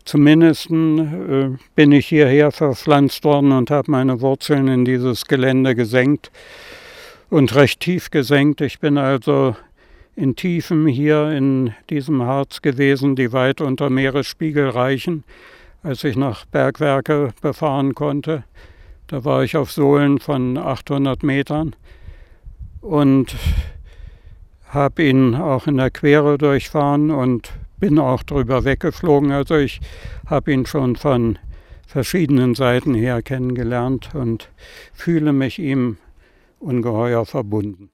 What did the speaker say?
Zumindest bin ich hierher verpflanzt worden und habe meine Wurzeln in dieses Gelände gesenkt und recht tief gesenkt. Ich bin also in Tiefen hier in diesem Harz gewesen, die weit unter Meeresspiegel reichen, als ich nach Bergwerke befahren konnte. Da war ich auf Sohlen von 800 Metern und habe ihn auch in der Quere durchfahren und bin auch drüber weggeflogen. Also ich habe ihn schon von verschiedenen Seiten her kennengelernt und fühle mich ihm ungeheuer verbunden.